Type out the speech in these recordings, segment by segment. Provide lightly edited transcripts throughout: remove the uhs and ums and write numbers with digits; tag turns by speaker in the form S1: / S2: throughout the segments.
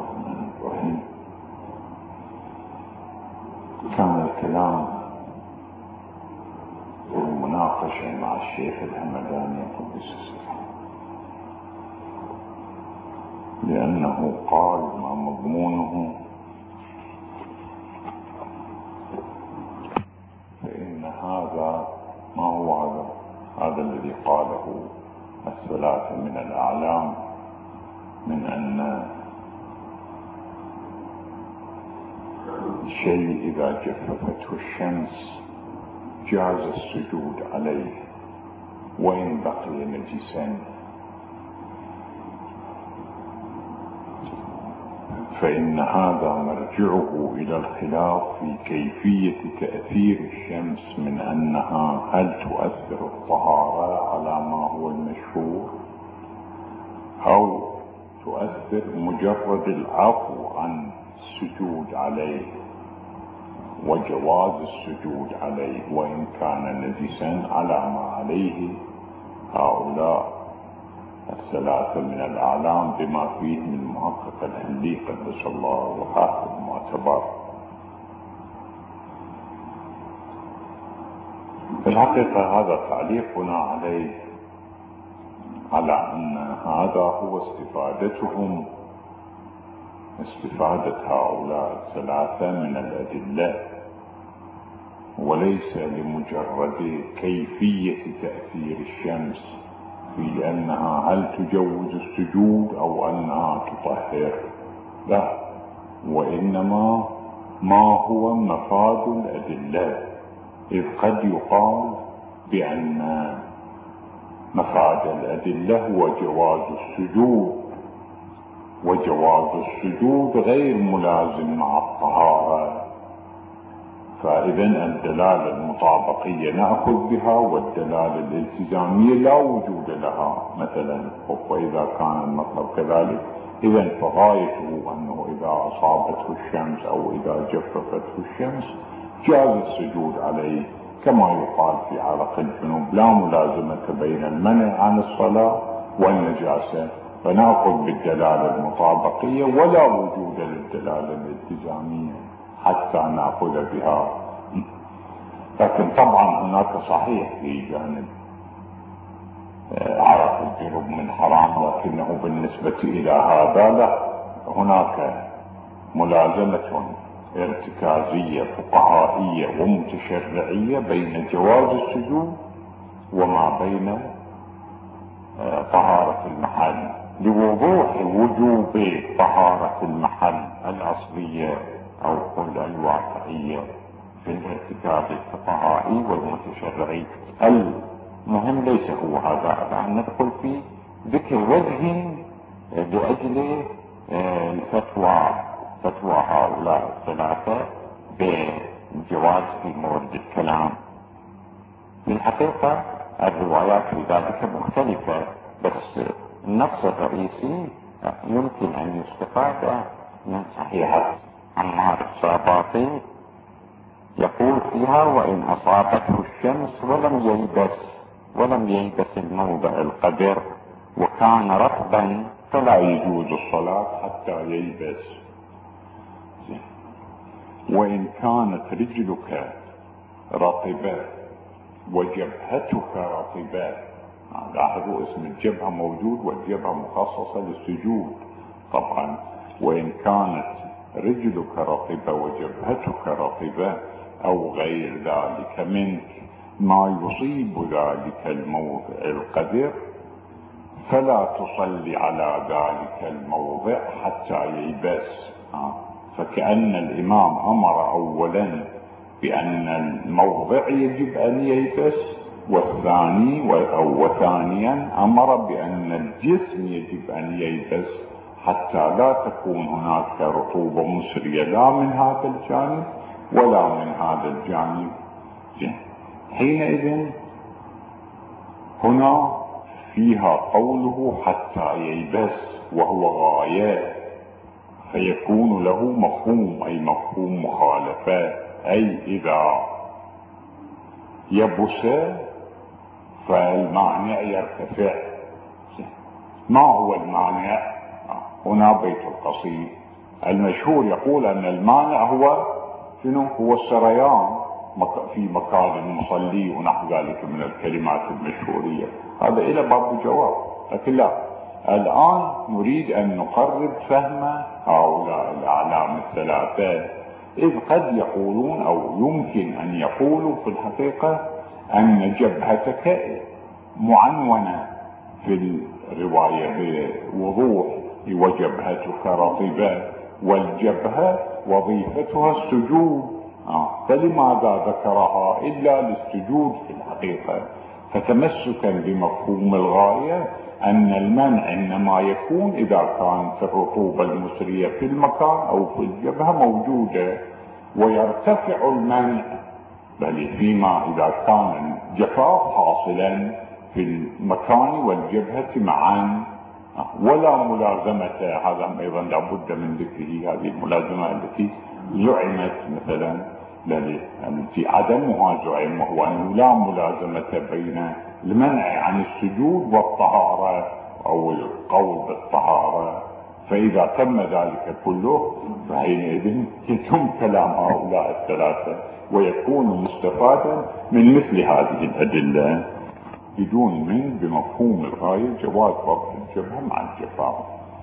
S1: الرحمن الرحيم. كان الكلام والمناقشة مع الشيخ الهمداني قدس سره، لأنه قال ما مضمونه فإن هذا ما هو هذا الذي قاله الثلاثة من الأعلام من أن الشيء إذا جففته الشمس جاز السجود عليه وإن بقي نجسا، فإن هذا مرجعه إلى الخلاف في كيفية تأثير الشمس من أنها هل تؤثر الطهارة على ما هو المشهور أو تؤثر مجرد العفو عن السجود عليه وجواز السجود عليه وإن كان نجسا على ما عليه هؤلاء الثلاثة من الأعلام بما فيه من محقق الهندي قدس الله وحافظ المعتبر. في الحقيقة هذا تعليقنا عليه على أن هذا هو استفادتهم، استفادة هؤلاء الثلاثة من الأدلة، وليس لمجرد كيفية تأثير الشمس في أنها هل تجوز السجود أو أنها تطهر، لا، وإنما ما هو مفاد الأدلة، إذ قد يقال بأن مفاد الأدلة هو جواز السجود، وجواز السجود غير ملازم مع الطهارة، فإذا الدلالة المطابقية نأخذ بها والدلالة الالتزامية لا وجود لها مثلا. وإذا كان المطلب كذلك إذا فغايته أنه إذا أصابته الشمس أو إذا جففته الشمس جاز السجود عليه، كما يقال في عرق الجنوب لا ملازمة بين المنع عن الصلاة والنجاسة، فنأخذ بالدلالة المطابقية ولا وجود للدلالة الالتزامية حتى نأخذ بها. لكن طبعا هناك صحيح في جانب عرق الجنوب من حرام، لكنه بالنسبة إلى هذا لا، هناك ملازمة ارتكازية فقهائية ومتشرعية بين جواز السجود وما بين طهارة المحل، لوضوح وجوب طهارة المحل الأصلية أو قل الواقعية في الارتكاز الفقهائي والمتشرعي. المهم ليس هو هذا الآن، ندخل في ذكر وجه لأجل فتوى هؤلاء الثلاثة بجواز في مورد الكلام. في الحقيقة الروايات في ذلك مختلفة، بس النص الرئيسي يمكن أن يستفاد من صحيحة عمار الصاباطي، يقول فيها وإن أصابته الشمس ولم ييبس الموضع القدر وكان رطبا فلا يجوز الصلاة حتى ييبس. وإن كانت رجلك رطبة وجبهتك رطبة، لاحظوا اسم الجبهة موجود والجبهة مخصصة للسجود طبعا. وإن كانت رجلك رطبة وجبهتك رطبة أو غير ذلك منك ما يصيب ذلك الموضع القدر فلا تصلي على ذلك الموضع حتى ييبس. فكأن الإمام أمر أولا بأن الموضع يجب أن ييبس، وثانيا أمر بأن الجسم يجب أن ييبس حتى لا تكون هناك رطوبة مسرية لا من هذا الجانب ولا من هذا الجانب. حينئذ هنا فيها قوله حتى ييبس وهو غاية، فيكون له مفهوم أي مفهوم مخالفة، أي إذا يبس فالمانع يرتفع. ما هو المانع؟ هنا بيت القصيد المشهور يقول أن المانع هو شنو؟ هو السريان في مكان المصلي ونحو ذلك من الكلمات المشهورية. هذا إلى باب جواب، لكن لا، الآن نريد أن نقرب فهم هؤلاء الأعلام الثلاثة، إذ قد يقولون أو يمكن أن يقولوا في الحقيقة أن جبهتك معنونة في الرواية بوضوح، وجبهتك رطبة، والجبهة وظيفتها السجود، فلماذا ذكرها إلا للسجود في الحقيقة؟ فتمسكا بمفهوم الغاية أن المنع إنما يكون إذا كانت الرطوبة المسرية في المكان أو في الجبهة موجودة، ويرتفع المنع بل فيما إذا كان الجفاف حاصلا في المكان والجبهة معا، ولا ملازمة. هذا أيضا لابد من ذكره، هذه الملازمة التي زعمت مثلا التي عدمها زعم، وهو أنه لا ملازمة بين المنع عن السجود والطهارة أو القول بالطهارة. فإذا تم ذلك كله فحينئذ يتم كلام هؤلاء الثلاثة ويكون مستفادا من مثل هذه الأدلة بدون من بمفهوم الغاية جواز ربط الجبهة مع الجفاف.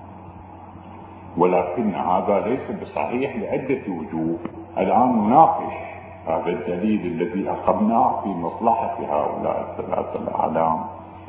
S1: ولكن هذا ليس بصحيح لعدة وجوه. الآن نناقش هذا الدليل الذي أقمناه في مصلحة هؤلاء الثلاثة الأعلام.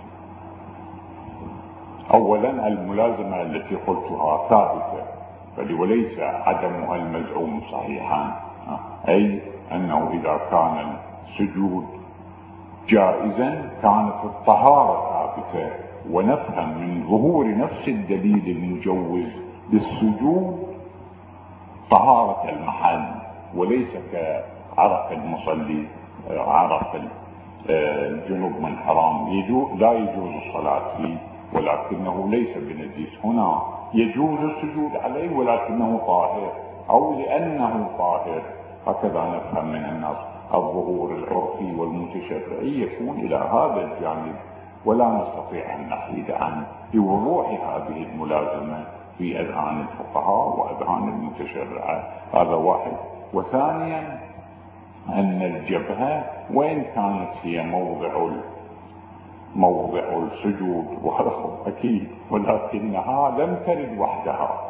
S1: أولا الملازمة التي قلتها ثابتة، بل وليس عدمها المزعوم صحيحا، أي أنه إذا كان السجود جائزا كانت الطهارة ثابتة، ونفهم من ظهور نفس الدليل المجوز للسجود طهارة المحل، وليس كعرق المصلي، عرق الجنوب من حرام لا يجوز الصلاة فيه، ولكنه ليس بنجيس. هنا يجوز السجود عليه ولكنه طاهر، أو لأنه طاهر. هكذا نفهم من النص. الظهور العرفي والمتشرعي يكون إلى هذا الجانب، ولا نستطيع أن نحيد عنه لوضوح هذه الملازمة في أذهان الفقهاء وأذهان المتشرعة. هذا واحد. وثانيا أن الجبهة وإن كانت هي موضع السجود وهذا أكيد، ولكنها لم ترد وحدها،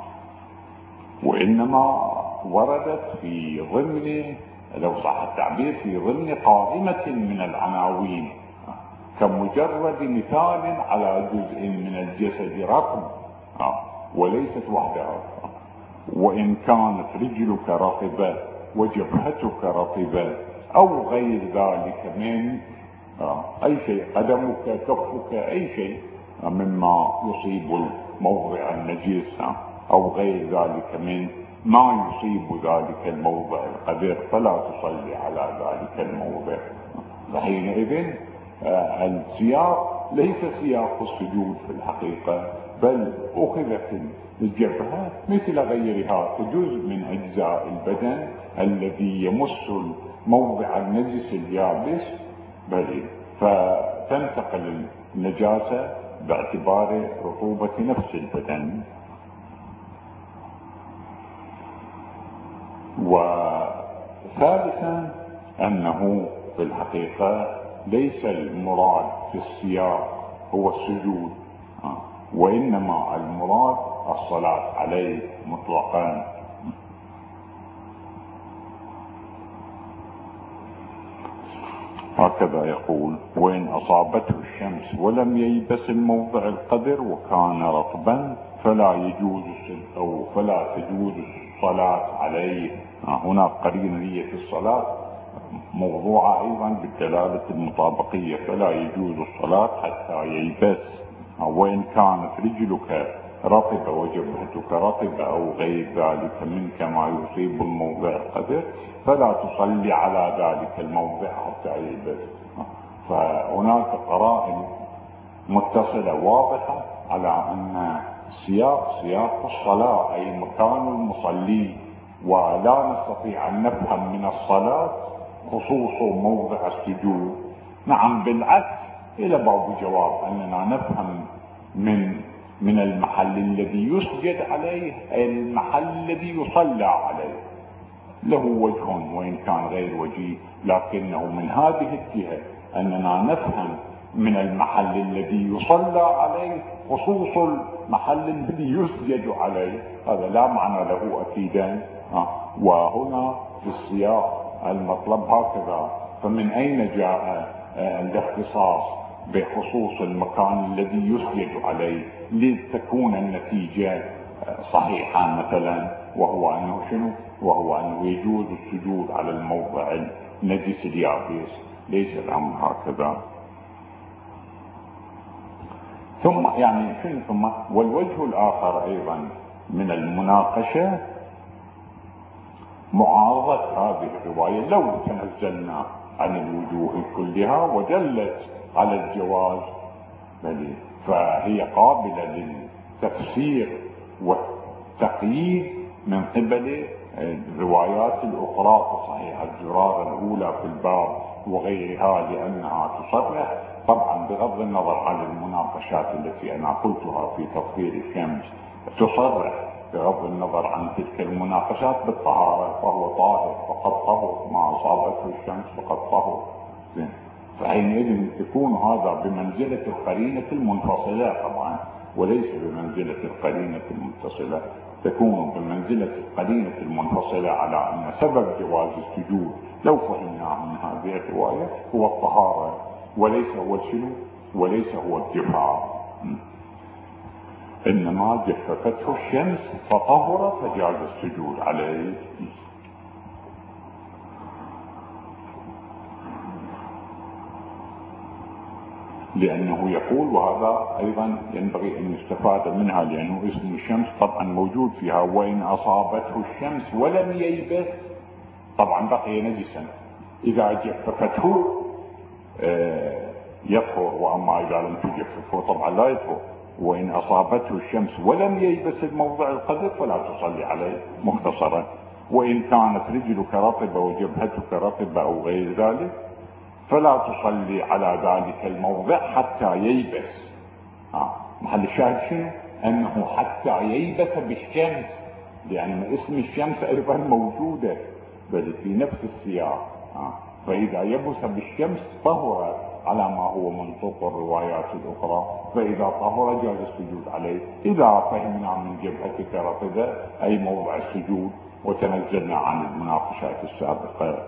S1: وإنما وردت في ضمن، لو صح التعبير، في ضمن قائمة من العناوين، كمجرد مثال على جزء من الجسد رطب، وليست وحدها. وإن كانت رجلك رطبة وجبهتك رطبة أو غير ذلك من أي شيء، قدمك، كفك، أي شيء مما يصيب الموضع النجيس أو غير ذلك من ما يصيب ذلك الموضع القذر، فلا تصلي على ذلك الموضع. فحينئذ السياق ليس سياق السجود في الحقيقة، بل أخذت الجبهة مثل غيرها كجزء من أجزاء البدن الذي يمس الموضع النجس اليابس، بل فتنتقل النجاسة باعتبار رطوبة نفس البدن. وثالثا أنه في الحقيقة ليس المراد في السياق هو السجود، وإنما المراد الصلاة عليه مطلقا. هكذا يقول: وإن أصابته الشمس ولم ييبس الموضع القذر وكان رطبا فلا تجوز الصلاة عليه. هنا قرينة هي في الصلاة موضوعة أيضا بالدلالة المطابقية، فلا يجوز الصلاة حتى ييبس. وإن كانت رجلك رطبة وجبهتك رطبة أو غير ذلك منك ما يصيب الموضع القذر فلا تصلي على ذلك الموضع حتى ييبس. فهناك قرائن متصلة واضحة على أن سياق الصلاة أي مكان المصلي، ولا نستطيع أن نفهم من الصلاة خصوص موضع السجود. نعم، بالعكس إلى باب جواب أننا نفهم من من المحل الذي يسجد عليه أي المحل الذي يصلى عليه، له وجه وإن كان غير وجيه، لكنه من هذه الجهة أننا نفهم من المحل الذي يصلى عليه خصوص المحل الذي يسجد عليه، هذا لا معنى له أكيدا. وهنا في السياق المطلب هكذا، فمن أين جاء الاختصاص بخصوص المكان الذي يسجد عليه لتكون النتيجة صحيحة مثلا، وهو أنه شنو؟ وهو أنه يجوز السجود على الموضع النجس اليابس، ليس الأمر هكذا. ثم يعني شنو ثم؟ والوجه الآخر أيضا من المناقشة معارضة هذه الرواية لو تنزلنا عن الوجوه كلها ودلت على الجواز، فهي قابلة للتفسير والتقييد من قبل الروايات الأخرى كصحيح الزرارة الأولى في الباب وغيرها، لأنها تصرح طبعا بغض النظر عن المناقشات التي أنا قلتها في تطهير الشمس، تصرح بغض النظر عن تلك المناقشات بالطهارة، فهو طاهر فقد طهر، ما أصابته الشمس فقد طهر. فحينئذ يكون هذا بمنزلة القرينة المنفصلة طبعا، وليس بمنزلة القرينة المتصلة، تكون بمنزلة القرينة المنفصلة على أن سبب جواز السجود لو فهمناه من هذه الرواية هو الطهارة وليس هو الشنو، وليس هو الجفاف، إنما جففته الشمس فطهر فجاز السجود عليه. لأنه يقول، وهذا أيضا ينبغي أن يستفاد منها لأنه اسم الشمس طبعا موجود فيها، وإن أصابته الشمس ولم ييبس، طبعا بقي نجسا، إذا جففته يطهر، وأما إذا لم تجففه طبعا لا يطهر. وإن أصابته الشمس ولم ييبس الموضع القذر فلا تصلي عليه مختصرا. وإن كانت رجلك رطبة وجبهتك رطبة أو غير ذلك فلا تصلي على ذلك الموضع حتى ييبس. محل الشاهد شنو؟ أنه حتى ييبس بالشمس، لأن اسم الشمس أيضا موجودة بل في نفس السياق. فإذا يبس بالشمس طهر على ما هو منطوق الروايات الأخرى، فإذا طهر جاز السجود عليه. إذا فهمنا من جبهتك رطبة أي موضع السجود، وتنزلنا عن المناقشات السابقة.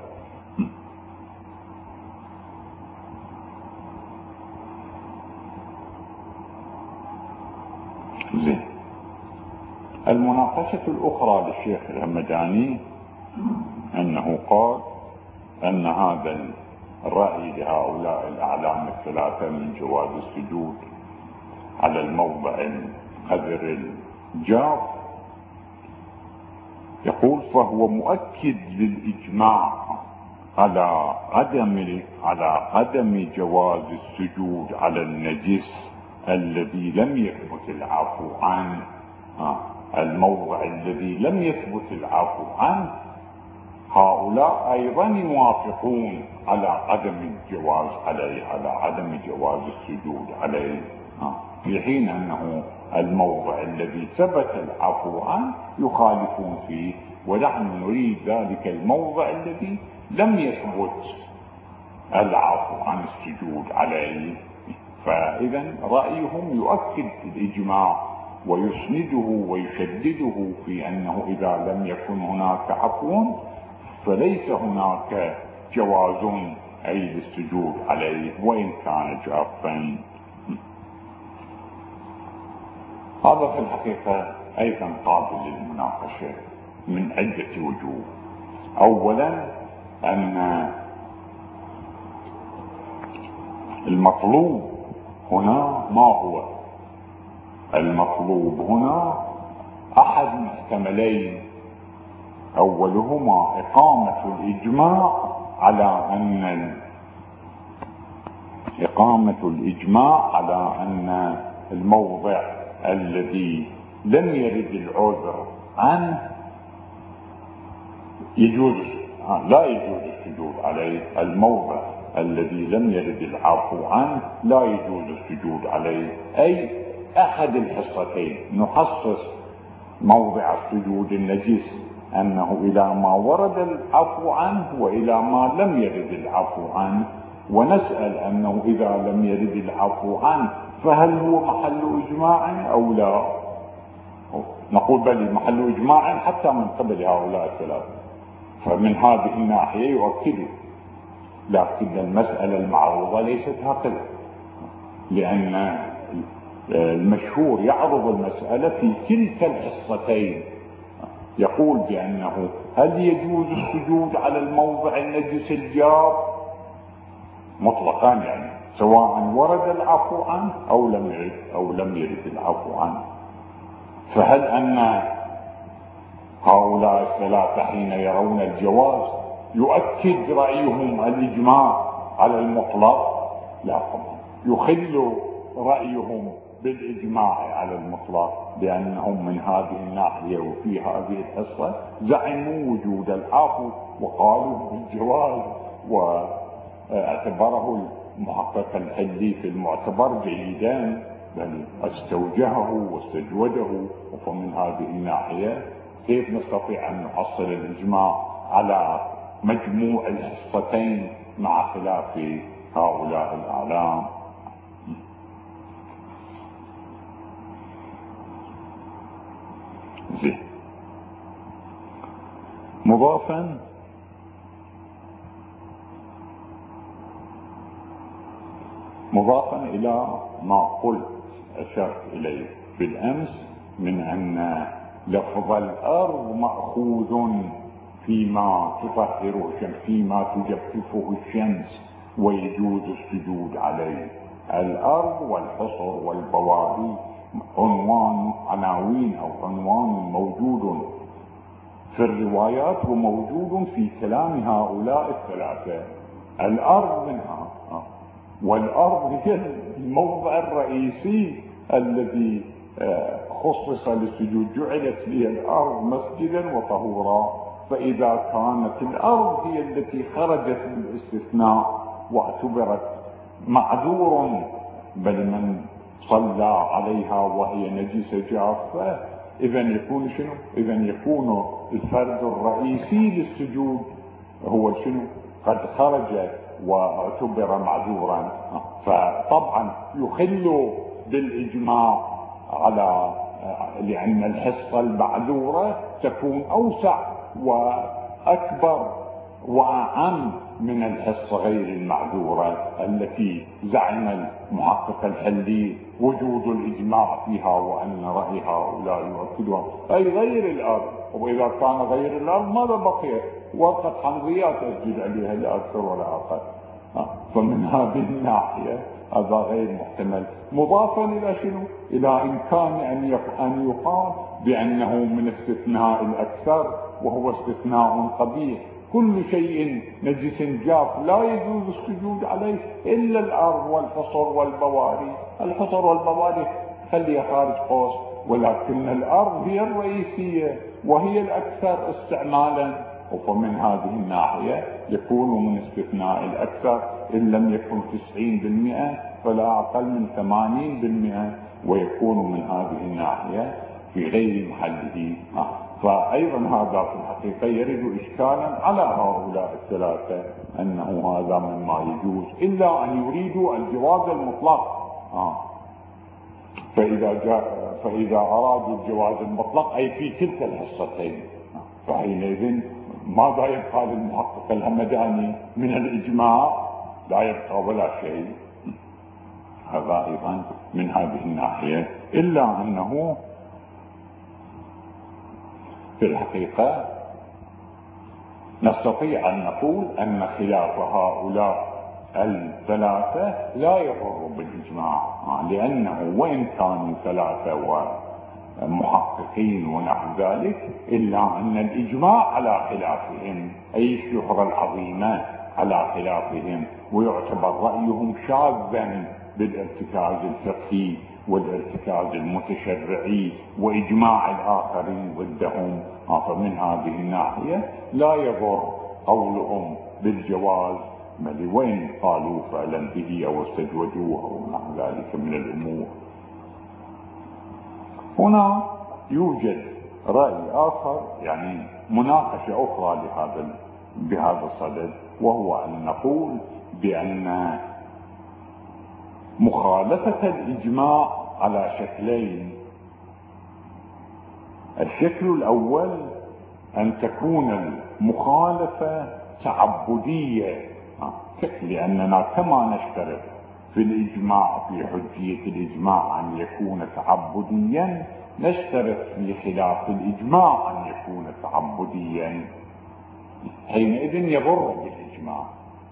S1: زين. المناقشة الأخرى للشيخ الهمداني أنه قال أن هذا الرأي لهؤلاء الأعلام الثلاثة من جواز السجود على الموضع القذر الجاف، يقول فهو مؤكد للإجماع على عدم جواز السجود على النجس الذي لم يثبت العفو عنه. الموضع الذي لم يثبت العفو عنه هؤلاء أيضا يوافقون على عدم الجواز عليه، على عدم جواز السجود عليه، في حين أنه الموضع الذي ثبت العفو عنه يخالفون فيه، ونحن نريد ذلك الموضع الذي لم يثبت العفو عن السجود عليه. فإذا رأيهم يؤكد الإجماع ويسنده ويشدده في أنه إذا لم يكن هناك عفو فليس هناك جواز أي للسجود عليه وإن كان جافا. هذا في الحقيقة أيضا قابل للمناقشة من عدة وجوه. أولا أن المطلوب هنا ما هو؟ المطلوب هنا أحد محتملين، أولهما إقامة الإجماع على أن الموضع الذي لم يرد العذر عنه لا يجوز السجود عليه. الموضع الذي لم يرد العفو عنه لا يجوز السجود عليه، أي أحد الحصتين، نخصص موضع السجود النجس أنه إلى ما ورد العفو عنه وإلى ما لم يرد العفو عنه، ونسأل أنه إذا لم يرد العفو عنه فهل هو محل إجماع أو لا؟ نقول بل محل إجماع حتى من قبل هؤلاء الثلاثة. فمن هذه الناحية يؤكد، لكن المسألة المعروضة ليست هكذا، لأن المشهور يعرض المسألة في كلتا الحصتين، يقول بأنه هل يجوز السجود على الموضع النجس الجار مطلقا، يعني سواء ورد العفو عنه أو لم يرد العفو عنه. فهل أن هؤلاء الثلاثة حين يرون الجواز يؤكد رأيهم الإجماع على المطلق؟ لا طبعا، يخل رأيهم بالإجماع على المطلق، لأنهم من هذه الناحية وفي هذه الحصة زعموا وجود العفو وقالوا بالجواز، واعتبره المحقق الحلي في المعتبر جيدا، بل استوجهه واستجوده. ومن هذه الناحية كيف نستطيع أن نحصل الإجماع على مجموع الحصتين مع خلاف هؤلاء الأعلام؟ مضافا إلى ما قلت أشرت إليه بالأمس من أن لفظ الأرض مأخوذ فيما تطهره الشمس، فيما تجففه الشمس ويجوز السجود عليه. الأرض والحصر والبواري عناوين أو عنوان موجود في الروايات وموجود في كلام هؤلاء الثلاثة. الأرض منها، والأرض هي الموضع الرئيسي الذي خصص للسجود، جعلت لي الأرض مسجدا وطهورا. فإذا كانت الأرض هي التي خرجت بالاستثناء واعتبرت معذور، بل من صلى عليها وهي نجسة جافة، إذا يكون شنو؟ إذا يكون الفرد الرئيسي للسجود هو شنو؟ قد خرج واعتبر معذورا. فطبعا يخل بالإجماع على، لأن الحصة المعذورة تكون أوسع وأكبر وأعم من الحصة غير المعذورة التي زعم المحقق الحلي وجود الإجماع فيها وأن رأي هؤلاء يؤكدها، أي غير الأرض. وإذا كان غير الأرض ماذا بقي؟ وقت حمضيات أسجد عليها لا أكثر ولا أقل. فمن هذه الناحية هذا غير محتمل. مضافا إلى شنو؟ إلى إمكان أن يقال بأنه من استثناء الأكثر، وهو استثناء قبيح. كل شيء نجس جاف لا يجوز السجود عليه إلا الأرض والحصر والبواري. الحصر والبواري خليها خارج قوس، ولكن الأرض هي الرئيسية وهي الأكثر استعمالا. ومن هذه الناحية يكون من استثناء الأكثر، إن لم يكن 90% فلا أقل من 80%، ويكون من هذه الناحية في غير محله. فأيضا هذا في الحقيقة يرد إشكالا على هؤلاء الثلاثة، أنه هذا مما يجوز، إلا أن يريدوا الجواز المطلق. فإذا أرادوا الجواز المطلق أي في تلك الحصتين، فحينئذ ماذا يبقى للمحقق الهمداني من الإجماع؟ لا يبقى ولا شيء. هذا أيضا من هذه الناحية، إلا أنه في الحقيقة نستطيع أن نقول أن خلاف هؤلاء الثلاثة لا يضر بالإجماع، لأنه وإن كانوا ثلاثة ومحققين ونحو ذلك، إلا أن الإجماع على خلافهم، أي الشهرة العظيمة على خلافهم، ويعتبر رأيهم شاذا بالارتكاز الفقهي والارتكاز المتشرعي وإجماع الآخرين ضدهم. فمن هذه الناحية لا يضر قولهم بالجواز، بل وين قالوا فعلا به أو استجوجوه أو نحو ذلك من الأمور. هنا يوجد رأي آخر، يعني مناقشة أخرى بهذا الصدد، وهو أن نقول بأن مخالفة الإجماع على شكلين. الشكل الأول أن تكون المخالفة تعبدية، لأننا كما نشترط في الإجماع في حجية الإجماع أن يكون تعبديا، نشترط في خلاف الإجماع أن يكون تعبديا، حينئذ يضر بالإجماع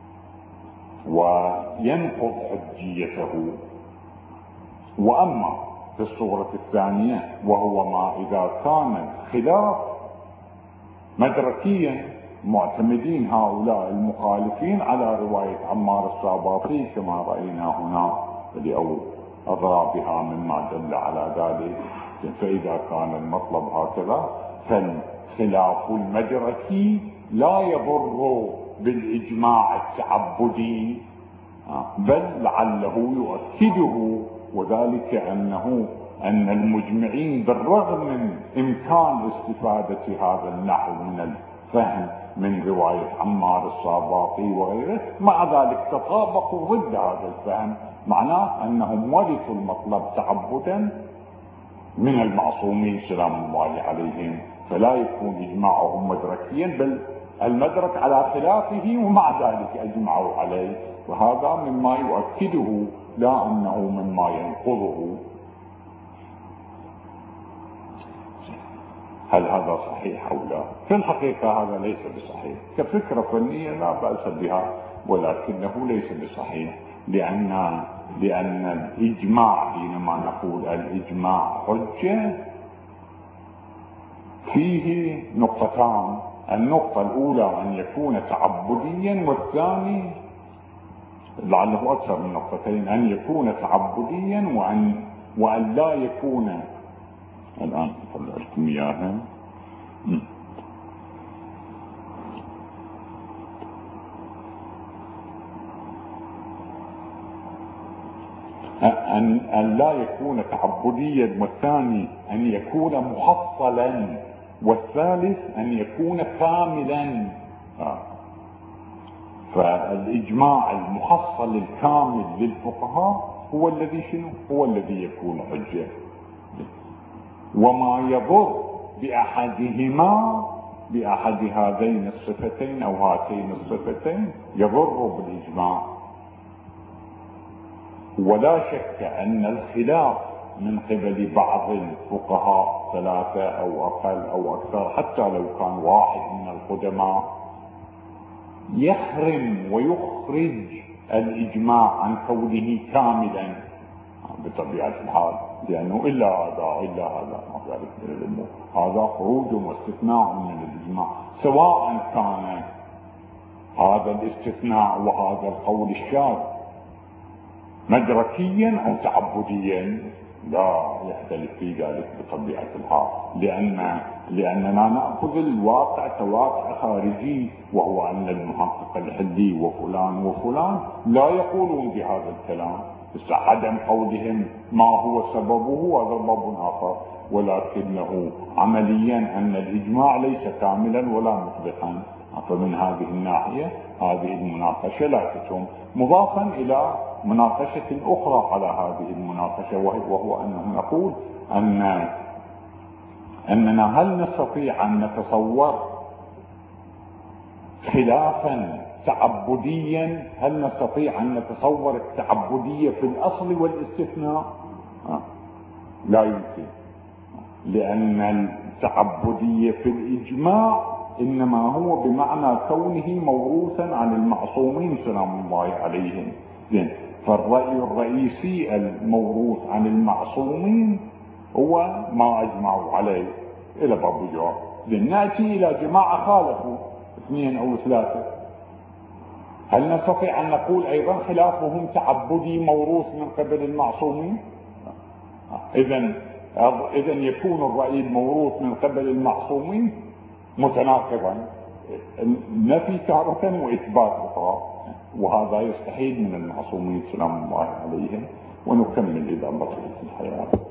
S1: وينقض حجيته. وأما في الصورة الثانية، وهو ما إذا كان الخلاف مدركيا، معتمدين هؤلاء المخالفين على رواية عمار الساباطي كما رأينا هنا أو أضرابها مما دل على ذلك، فإذا كان المطلب هكذا فالخلاف المدركي لا يضر بالإجماع التعبدي، بل لعله يؤكده، وذلك أن المجمعين بالرغم من إمكان استفادة هذا النحو من الفهم من رواية عمار الساباطي وغيره، مع ذلك تطابقوا ضد هذا الفهم، معناه أنهم ورثوا المطلب تعبدا من المعصومين سلام الله عليهم، فلا يكون إجماعهم مدركيا، بل المدرك على خلافه ومع ذلك أجمعوا عليه، وهذا مما يؤكده لا أنه مما ينقضه. هل هذا صحيح أو لا؟ في الحقيقة هذا ليس بصحيح، كفكرة فنية لا بأس بها، ولكنه ليس بصحيح، لأن الإجماع حينما نقول الإجماع حجة فيه نقطتان. النقطة الأولى أن يكون تعبديا، والثاني لعله أكثر من نقطتين، أن يكون تعبديا وأن لا يكون. الآن أطلع لكم إياها. أن لا يكون تعبديا، والثاني أن يكون محصلا، والثالث أن يكون كاملا. فالإجماع المحصل الكامل للفقهاء هو الذي هو الذي يكون حجة، وما يضر بأحد هذين الصفتين أو هاتين الصفتين يضر بالإجماع. ولا شك أن الخلاف من قبل بعض الفقهاء 3 أو أقل أو أكثر، حتى لو كان واحد من القدماء، يحرم ويخرج الإجماع عن كونه كاملا بطبيعة الحال، لأنه إلا هذا ما ذلك من الأمور، هذا خروج واستثناء من الإجماع، سواء كان هذا الاستثناء وهذا القول الشاذ مدركيا أو تعبديا، لا يختلف في ذلك بطبيعة الحال، لأننا نأخذ الواقع كواقع خارجي، وهو أن المحقق الحلي وفلان وفلان لا يقولون بهذا الكلام، بس عدم قولهم ما هو سببه هذا باب آخر، ولكنه عمليا أن الإجماع ليس كاملا ولا مطلقا. فمن هذه الناحية هذه المناقشة لا تتم، مضافا إلى مناقشة أخرى على هذه المناقشة، وهو أنه نقول أننا هل نستطيع أن نتصور خلافا تعبديا، هل نستطيع أن نتصور التعبدية في الأصل والاستثناء؟ لا يمكن، لأن التعبدية في الإجماع إنما هو بمعنى كونه موروثا عن المعصومين سلام الله عليهم. فالرأي الرئيسي الموروث عن المعصومين هو ما أجمعوا عليه إلى باب جواب. نأتي إلى جماعة خالفوا 2 أو 3، هل نستطيع أن نقول أيضا خلافهم تعبدي موروث من قبل المعصومين؟ إذن يكون الرأي الموروث من قبل المعصومين متناقضا، نفي تارة وإثبات أخرى، وهذا يستحيل من المعصومين سلام الله عليهم. ونكمل إذا بقيت الحياة.